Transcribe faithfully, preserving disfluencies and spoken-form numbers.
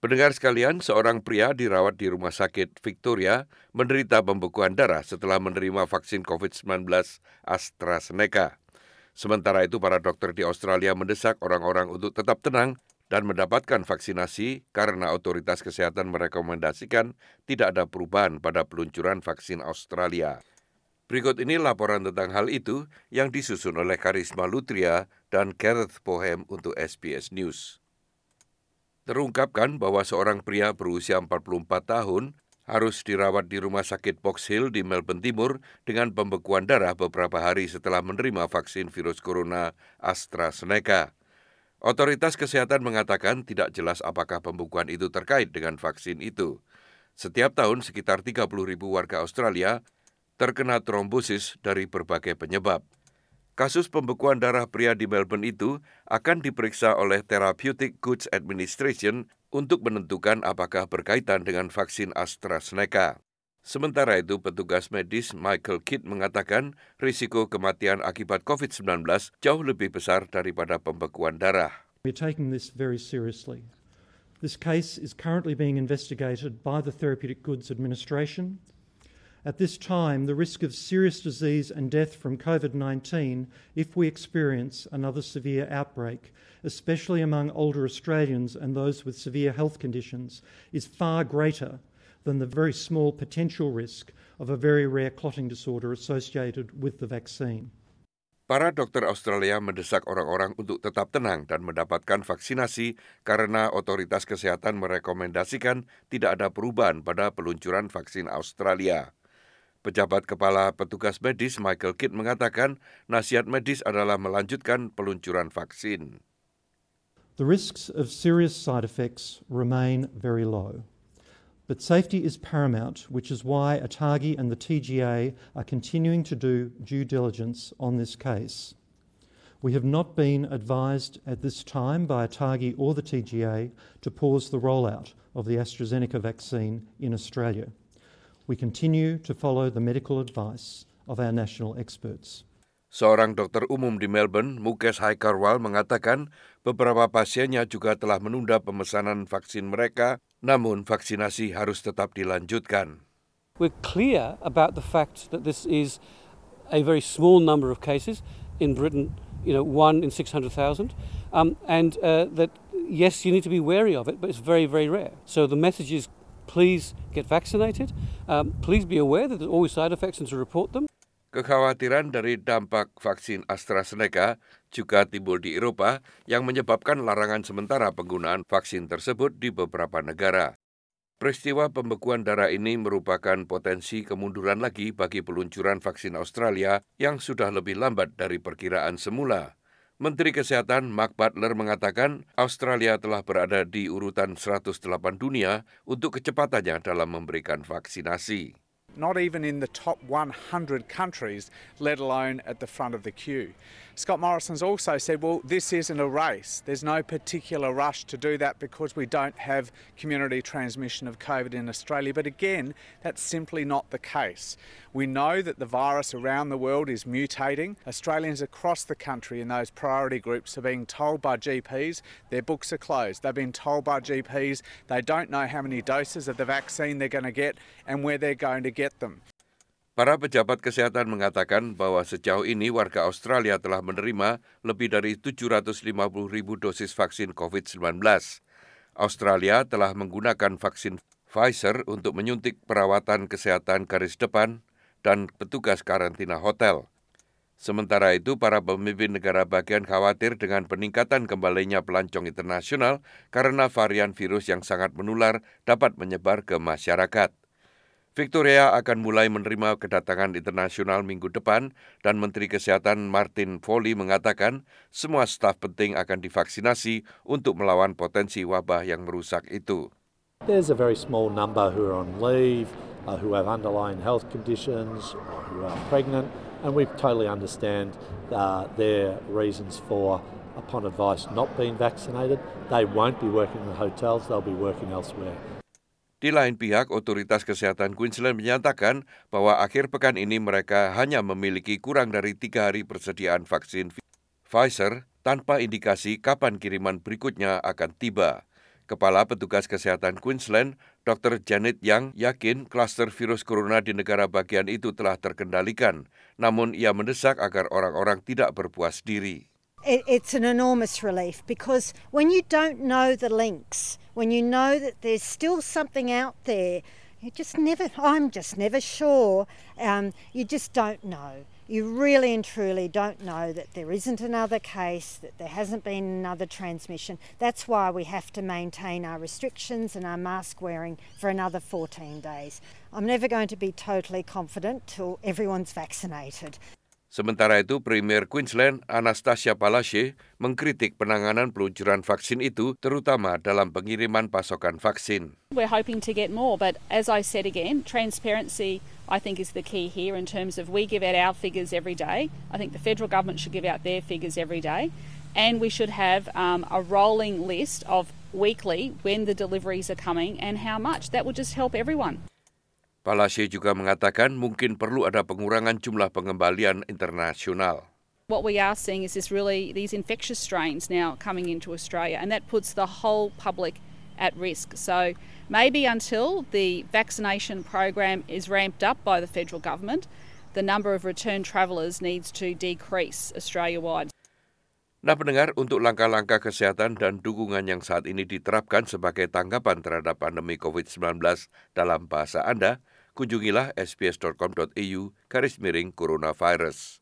Pendengar sekalian, seorang pria dirawat di Rumah Sakit Victoria menderita pembekuan darah setelah menerima vaksin covid sembilan belas AstraZeneca. Sementara itu, para dokter di Australia mendesak orang-orang untuk tetap tenang dan mendapatkan vaksinasi karena otoritas kesehatan merekomendasikan tidak ada perubahan pada peluncuran vaksin Australia. Berikut ini laporan tentang hal itu yang disusun oleh Karisma Lutria dan Gareth Pohem untuk S B S News. Terungkapkan bahwa seorang pria berusia empat puluh empat tahun harus dirawat di Rumah Sakit Box Hill di Melbourne Timur dengan pembekuan darah beberapa hari setelah menerima vaksin virus corona AstraZeneca. Otoritas kesehatan mengatakan tidak jelas apakah pembekuan itu terkait dengan vaksin itu. Setiap tahun sekitar tiga puluh ribu warga Australia terkena trombosis dari berbagai penyebab. Kasus pembekuan darah pria di Melbourne itu akan diperiksa oleh Therapeutic Goods Administration untuk menentukan apakah berkaitan dengan vaksin AstraZeneca. Sementara itu, petugas medis Michael Kidd mengatakan risiko kematian akibat covid sembilan belas jauh lebih besar daripada pembekuan darah. We're taking this very seriously. This case is currently being investigated by the Therapeutic Goods Administration. At this time, the risk of serious disease and death from covid nineteen, if we experience another severe outbreak, especially among older Australians and those with severe health conditions, is far greater than the very small potential risk of a very rare clotting disorder associated with the vaccine. Para dokter Australia mendesak orang-orang untuk tetap tenang dan mendapatkan vaksinasi karena otoritas kesehatan merekomendasikan tidak ada perubahan pada peluncuran vaksin Australia. Pejabat Kepala Petugas Medis Michael Kidd mengatakan nasihat medis adalah melanjutkan peluncuran vaksin. The risks of serious side effects remain very low. But safety is paramount, which is why ATAGI and the T G A are continuing to do due diligence on this case. We have not been advised at this time by ATAGI or the T G A to pause the rollout of the AstraZeneca vaccine in Australia. We continue to follow the medical advice of our national experts. Seorang dokter umum di Melbourne, Mukesh Haikarwal, mengatakan beberapa pasiennya juga telah menunda pemesanan vaksin mereka, namun vaksinasi harus tetap dilanjutkan. We're clear about the fact that this is a very small number of cases in Britain, you know, one in six hundred thousand, um, and uh, that yes, you need to be wary of it, but it's very, very rare. So the message is please get vaccinated. Um, please be aware that there's always side effects and to report them. Kekhawatiran dari dampak vaksin AstraZeneca juga timbul di Eropa yang menyebabkan larangan sementara penggunaan vaksin tersebut di beberapa negara. Peristiwa pembekuan darah ini merupakan potensi kemunduran lagi bagi peluncuran vaksin Australia yang sudah lebih lambat dari perkiraan semula. Menteri Kesehatan Mark Butler mengatakan Australia telah berada di urutan seratus delapan dunia untuk kecepatannya dalam memberikan vaksinasi. Not even in the top one hundred countries, let alone at the front of the queue. Scott Morrison's also said, well, this isn't a race. There's no particular rush to do that because we don't have community transmission of COVID in Australia. But again, that's simply not the case. We know that the virus around the world is mutating. Australians across the country in those priority groups are being told by G Ps their books are closed. They've been told by G Ps they don't know how many doses of the vaccine they're going to get and where they're going to get them. Para pejabat kesehatan mengatakan bahwa sejauh ini warga Australia telah menerima lebih dari tujuh ratus lima puluh ribu dosis vaksin covid sembilan belas. Australia telah menggunakan vaksin Pfizer untuk menyuntik perawatan kesehatan garis depan dan petugas karantina hotel. Sementara itu, para pemimpin negara bagian khawatir dengan peningkatan kembalinya pelancong internasional karena varian virus yang sangat menular dapat menyebar ke masyarakat. Victoria akan mulai menerima kedatangan internasional minggu depan dan Menteri Kesehatan Martin Foley mengatakan semua staf penting akan divaksinasi untuk melawan potensi wabah yang merusak itu. There's a very small number who are on leave, uh, who have underlying health conditions, or who are pregnant, and we totally understand uh, their reasons for, upon advice, not being vaccinated. They won't be working in the hotels, they'll be working elsewhere. Di lain pihak, otoritas kesehatan Queensland menyatakan bahwa akhir pekan ini mereka hanya memiliki kurang dari tiga hari persediaan vaksin Pfizer tanpa indikasi kapan kiriman berikutnya akan tiba. Kepala Petugas Kesehatan Queensland, Doktor Janet Young, yakin kluster virus corona di negara bagian itu telah terkendalikan, namun ia mendesak agar orang-orang tidak berpuas diri. It, it's an enormous relief because when you don't know the links, when you know that there's still something out there, you just never, I'm just never sure, um, you just don't know. You really and truly don't know that there isn't another case, that there hasn't been another transmission. That's why we have to maintain our restrictions and our mask wearing for another fourteen days. I'm never going to be totally confident till everyone's vaccinated. Sementara itu, Premier Queensland Anastasia Palaszczuk mengkritik penanganan peluncuran vaksin itu, terutama dalam pengiriman pasokan vaksin. We're hoping to get more, but as I said again, transparency I think is the key here in terms of we give out our figures every day. I think the federal government should give out their figures every day, and we should have um, a rolling list of weekly when the deliveries are coming and how much. That would just help everyone. Palaszczuk juga mengatakan mungkin perlu ada pengurangan jumlah pengembalian internasional. What we are seeing is this really these infectious strains now coming into Australia, and that puts the whole public at risk. So maybe until the vaccination program is ramped up by the federal government, the number of return travellers needs to decrease Australia-wide. Nah pendengar, untuk langkah-langkah kesehatan dan dukungan yang saat ini diterapkan sebagai tanggapan terhadap pandemi covid sembilan belas dalam bahasa Anda, kunjungilah s b s dot com dot a u garis miring coronavirus.